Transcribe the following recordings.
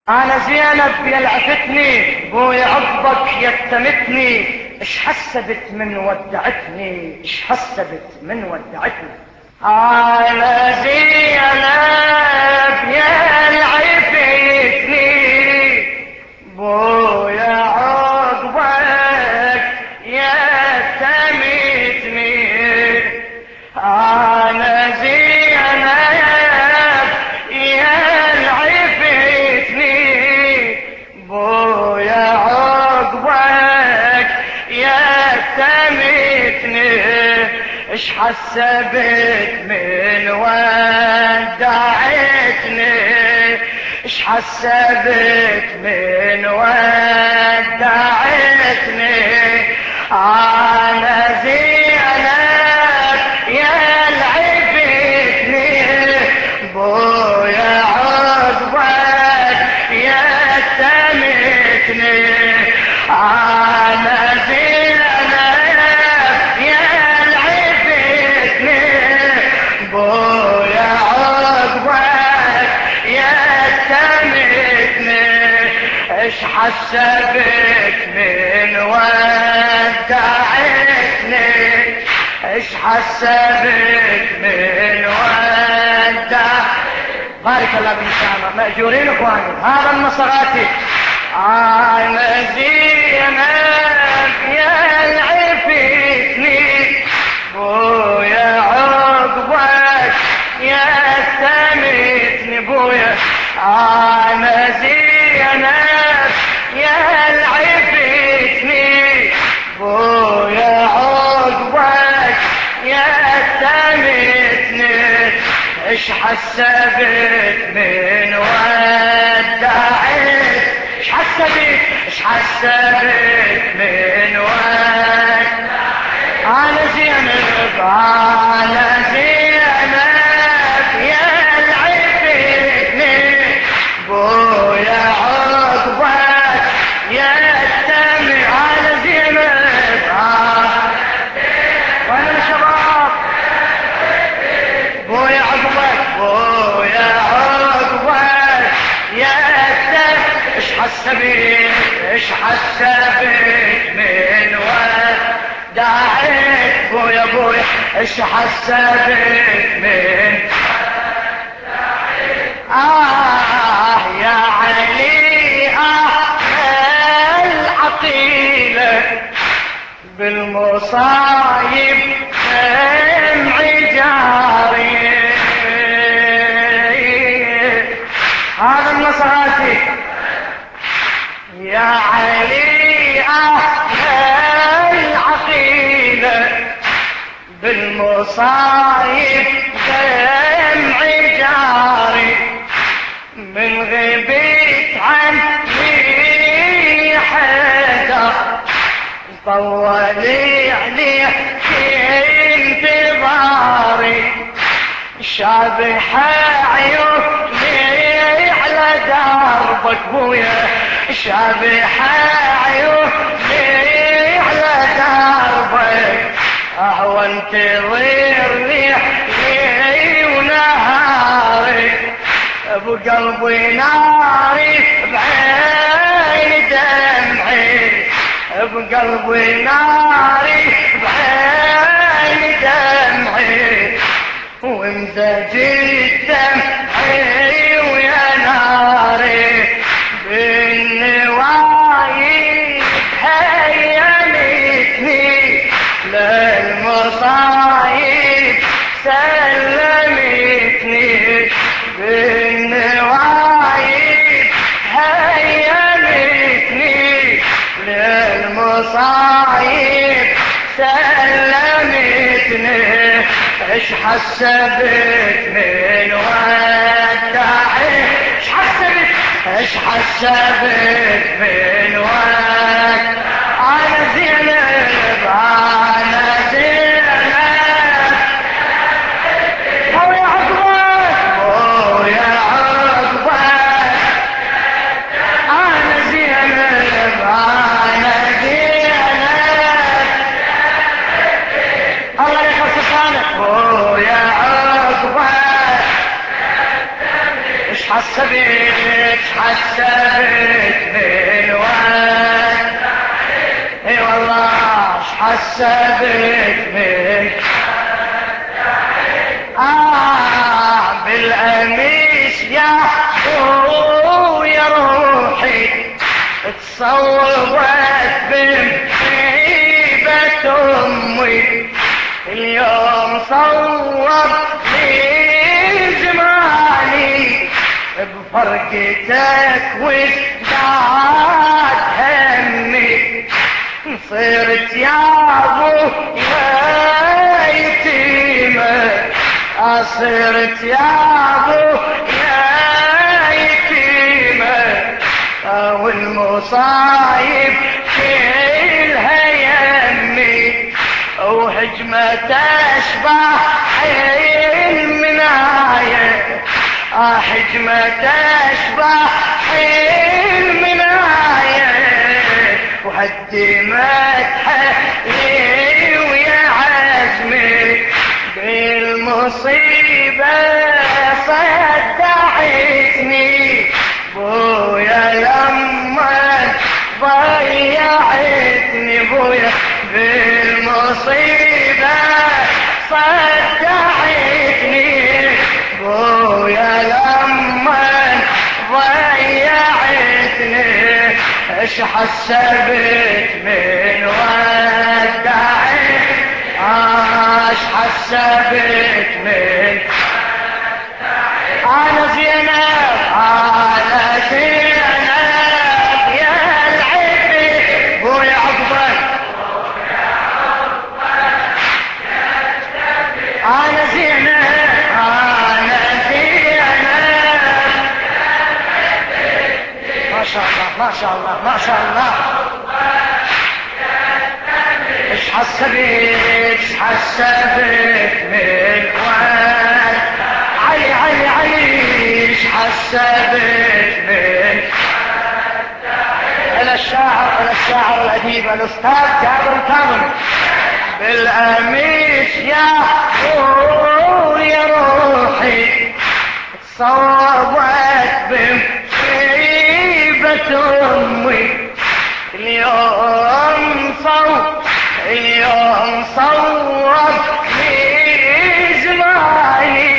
انا زينب يا لعفتني، بويا عقبك يتمتني، اش حسبت من ودعتني، اش حسبت من ودعتني. انا زينب يا لعفتني، بويا عقبك يتمتني. انا زينب يا لعفتني، بويا عقبك يا تمتني، اش حسبت من ودعتني، اش حسبت من ودعتني. انا زينب يا لعفتني، بويا عقبك يا تمتني. انا زينب يا لعفتني، بويا عقبك يا تمتني، اش حسبت من ودعتني، اش حسبت من ودع. بارك الله بالمسامة، مأجورين اخواني، هذا النصراتي. انا زينب يا لعفتني، بويا عقبك يا تمتني، بويا. انا زينب يا لعفتني، بويا عقبك يا تمتني، اش حسبت من ودعت، اش حسبت، اش حسبت من ودعت. انا زينب، انا زينب يا لعفتني، بويا عقبك يا التمي. انا زينب، وانا الشباب، بويا عقبك، بويا عقبك يا التمي، اش حسبت، اش حسبت من ودعت، بويا بويا اش حسبت من. يا علي العقيلة بالمصايب دمعي جاري. هذا النصراتي. يا علي العقيلة بالمصايب دمعي جاري، من غبت عني حدر طولي عليه في انتظاري، شابح عيوني على دربك بويا، شابح عيوني على دربك، اهوى انتظرني ليلي ونهاري، بقلبي ناري بعين دمعي، بقلبي ناري بعين دمعي، وامزج دمعي ويا ناري بالنوايب هيمتني، للمصايب سلمتني، بالنوايب هيمتني، للمصايب سلمتني، اش حسبت من ودعت، اش حسبت، اش حسبت من ودعت. انا زينب، انا زينب، بويا عقبك، بويا عقبك. انا زينب، انا زينب، الله يحفظ لسانك، بويا عقبك اش حسبت، اش حسبت حسبت من وين اي والله اش حسبت من بالقميص يا يا روحي تصوبت بمحيبة امي اليوم صور لي زماني بفرقتك وازداد همي صرت يا ابو يا يتيمة صرت يا ابو يا يتيمة والمصايب كلها يمي وهجمة تشبه المناية حجمة تشبه المناية وهدمت حيلي ويا عزمي بالمصيبة صدعتني بويا لما ضيعتني بويا بالمصيبة صدعتني بويا لما ضيعتني اش حسبت من ودعي اش حسبت من انا زينب انا زينب يا العبي بويا عقبك انا زينب انا زينب ما شاء الله ما شاء الله ما شاء الله ايش حسبت من وين علي علي علي ايش حسبت من الشاعر الاديب الاستاذ جابر الكاظمي بالقميص يا روحي صوبت بمصيبة امي اليوم صوب لي زماني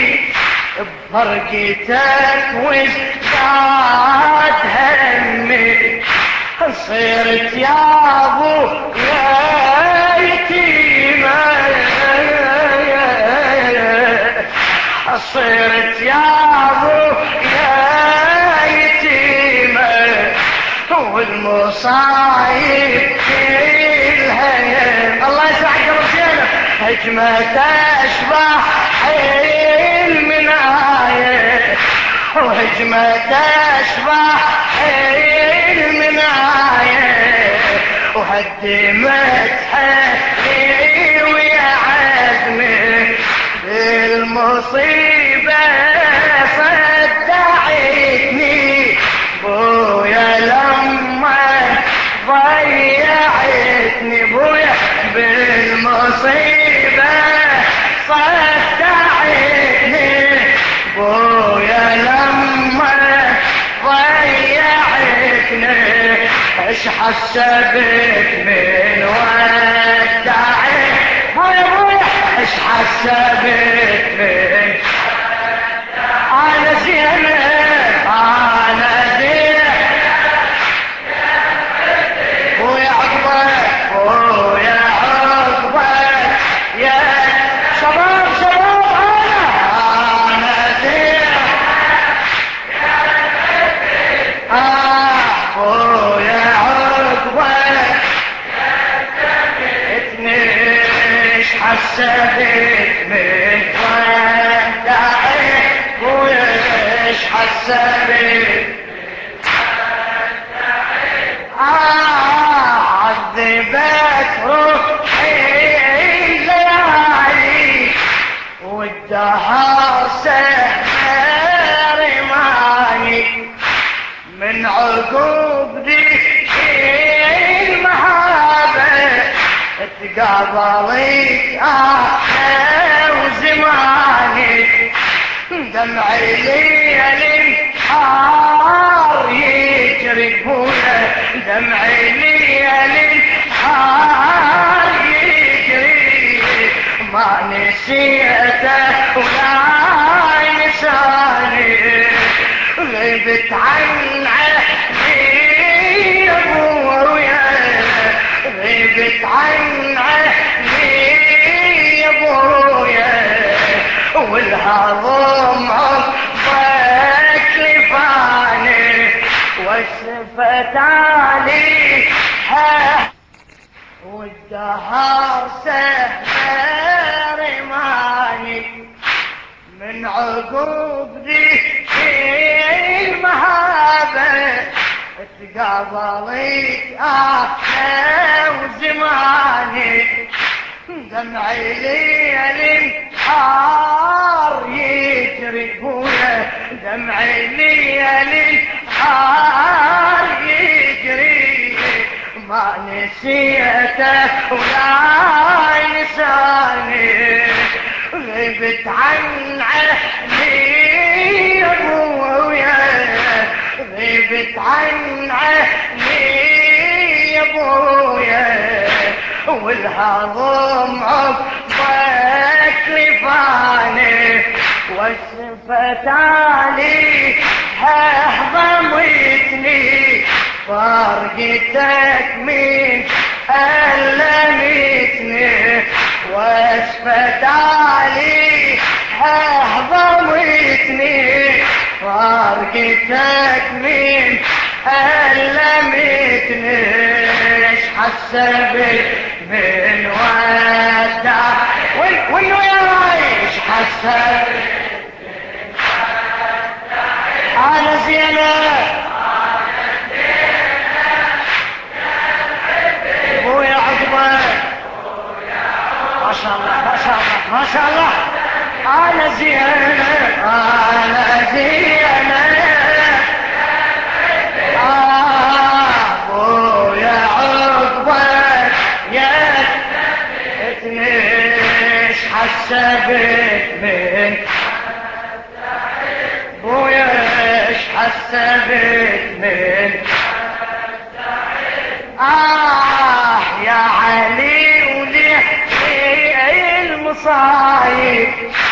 بفرقتك وازداد همي صرت يا ابو يا يتيمة صرت يا ابو يا يتيمة والمصايب كلها الله يسعد قلب زينب هجمة تشبه المناية وهجمة تشبه المناية وهدمت حيلي ويا عزمي المصيبة صدعتني بويا لما ضيعتني بويا بالمصيبة صدعتني بويا لما ضيعتني ايش حسبت من ودعي بويا بويا ايش حسبت من انا زينب انا زينب بويا عقبك بويا عقبك يا شباب انا زينب بويا عقبك اتنيش حسبت من ودعي بويا ايش حسبت عذبت روحي الليالي والدهر سهر ماني من عقوب ذيك المحابة تقابلت وزماني دمع ليل نهار يجري بويا دمع ليالي نهار يجري ما نسيته ولا ينساني غبت عن عهدي يا ابويا غبت عن عهدي يا ابويا والهضم عقبك لفاني وشفت عليها والدهر سهر رماني من عقوب ذي المهابة تقابلت احلى وزماني دمعي ليل نهار يجري بويا دمعي ليل نهار يجري ما نسيته ولا ينساني غبت عن عهدي يا ابويا غبت عن عهدي يا ابويا والهضم عقبك لفاني وشفت عليها ضمتني فرقتك من ألمتني وشفت عليها ضمتني فرقتك من ألمتني ايش حسبت من ودع وانه يا رايش حسبت انا زينب ابويا عقبه ما شاء الله ما شاء الله ما شاء الله انا زينب انا زينب ابويا عقبه يا ايش حسبت من ابويا ايش حسبت من يا علي وليه المصايب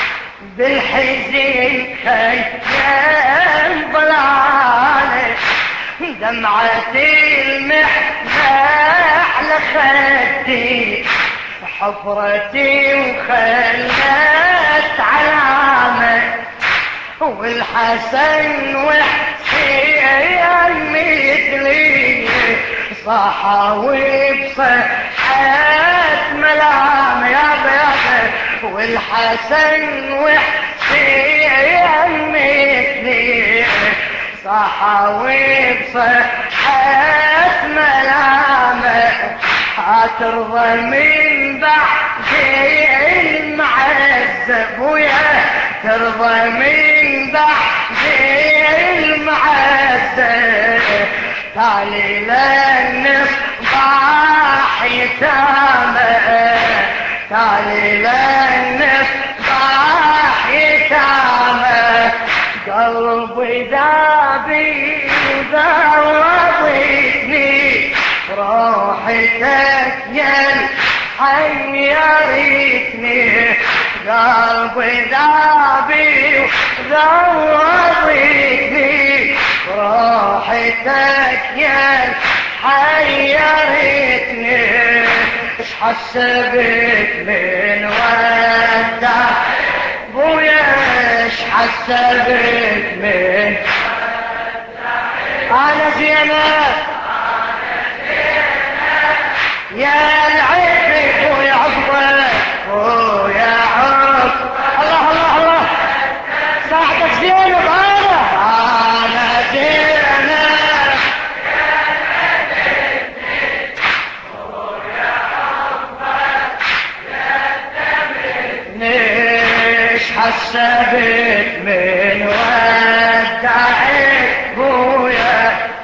بالحزين خيال ضلالي دمعة المحنة على خدي حفرتي وخلت علامة والحسن وحسين مثلي صحاوي بصحة ملام يابا يابا والحسن وحسين مثلي صحاوي بصحة ملامة هترضى من بعد المعذب ويا ترضى من بعد المعذب تالي للنصباح يتامى تالي للنصباح يتامى قلبي ذابي وذوبتني روحتك يا حيرتني قلبي ذابي وذوبتني روحتك يا حيرتني ايش حسبت من ودع بويا ايش حسبت من انا زينب يا العيب بويا عقبه بويا عقبه الله الله الله ساعدك زينب انا زينب ليش حسبت من ودعك بويا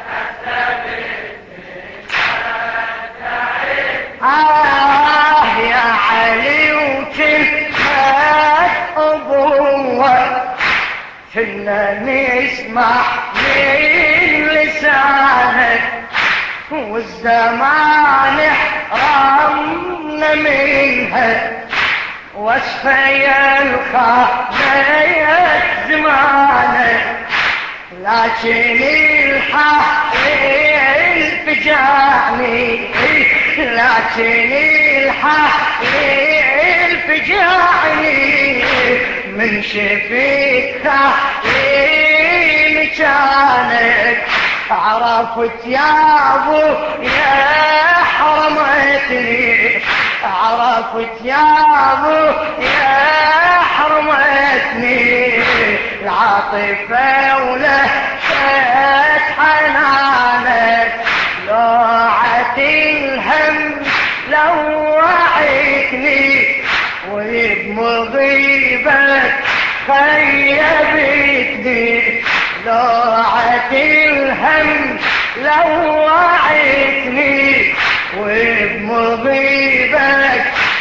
يا علي وكلمة أبوة كنا نسمع من لسان والزمان حرمنا منها، وصفي الخانية زمانه، لكن الحالي فجعني، لكن الحالي فجعني، من شفيت مكانك، عرفت يا ابو يا حرمتني، عرفت يا ابو يا حرمتني، العاطفة ولهفت حنانك، لوعة الهم لوعتني، وبمغيبك خيبتني، لوعة الهم لوعتني، وبمغيبك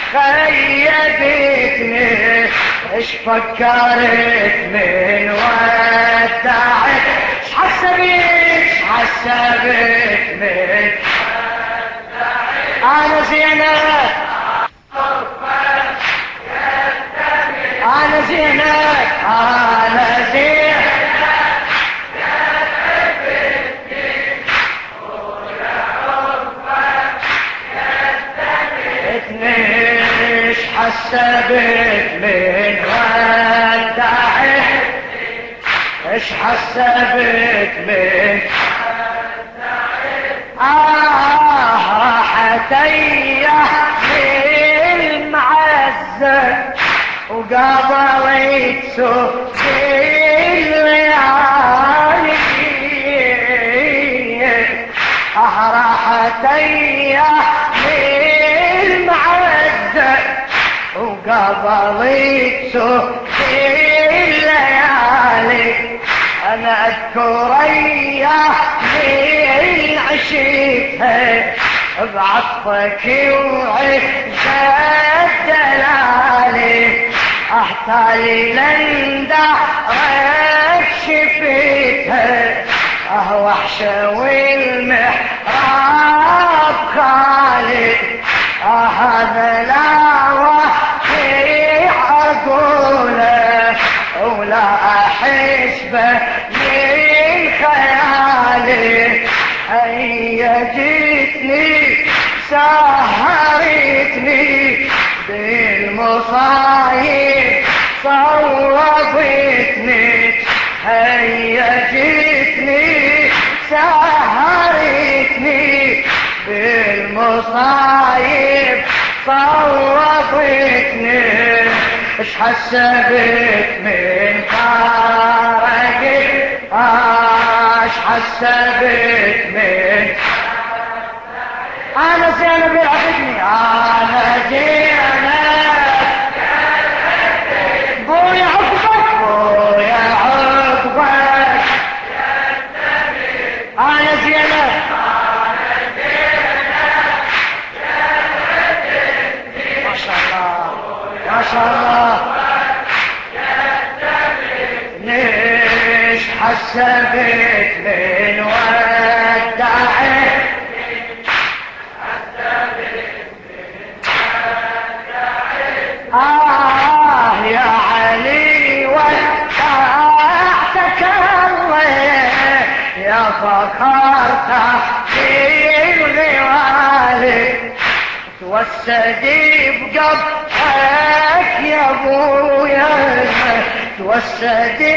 خيبتني، اش فكرت من ودعت، اش حسبت من انا زينب، انا زينب، انا زينب، ايش حسبت من ودعت، ايش حسبت من راحت ايام المعزة، وقضيت سوق الليالي، راحت ايام المعزة، وقضيت سوق الليالي، انا اذكر ايامي عشتها بعطفك وعزة دلالي، احتالي لندارك شفتها، وحشة والمحراب خالي، هذا لا وفي عقوله، ولا احس به من خيالي، هي جيتني سهرتني بالمصايب صوبتني، هي جيتني سهرتني بالمصايب صوبتني، اش حسبت من فارقك، اش حسبت من انا زينب يعبدني، انا زينب، بويا عقبك، بويا عقبك، انا زينب، ما شاء الله ما شاء الله، ليش حسبت من ودعت، يا علي ودعتك الله، يا فخرت في الغوالي، توسدي بقبرك يا ابويا، توسدي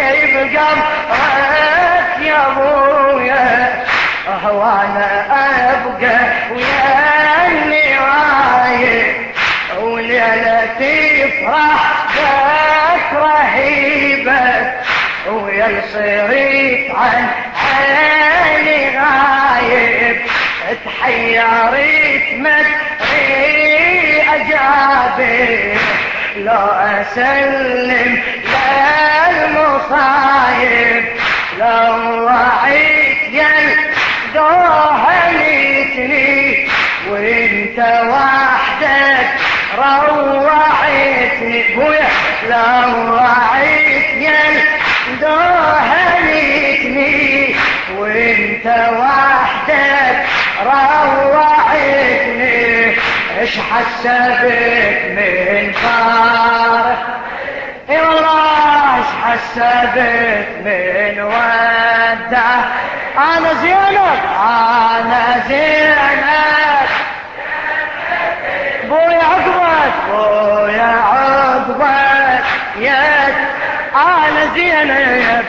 بقبرك يا ابويا، وانا ابقى ويا النوايا، وليلتي فرح بك رهيبة، ويا الصريف عن عيني غايب، تحيرت مدري اجابي، لو اسلم للمصايب، لو وعيت دوهنتني، وانت وحدك روعتني، بويا لو وعيت دوهنتني، وانت وحدك روعتني، ايش حسبت من فارق، اي والله ايش حسبت من ودع. انا زينب انا زينب بويا عقبك بويا عقبك يد. انا زينب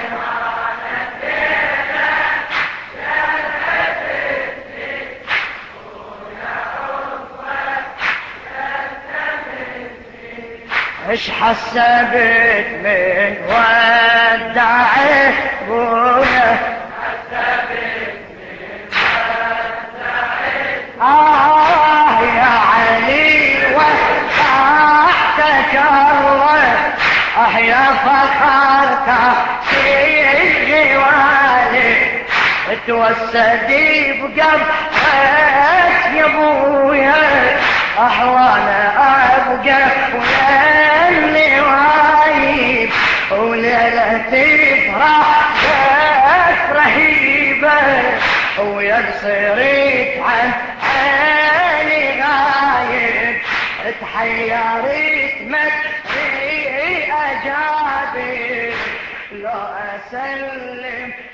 ايش حسبت من ودعك بويا، يا علي وفاتك الله، يا فخرت في الجوالي، توسدي بقبرك يا ابويا، وانا ابقى ويا اللي وايب، وليلة فرحك رهيبة، ويا صريت عن عيني غايب، تحيرت مدري اجابي، لو اسلم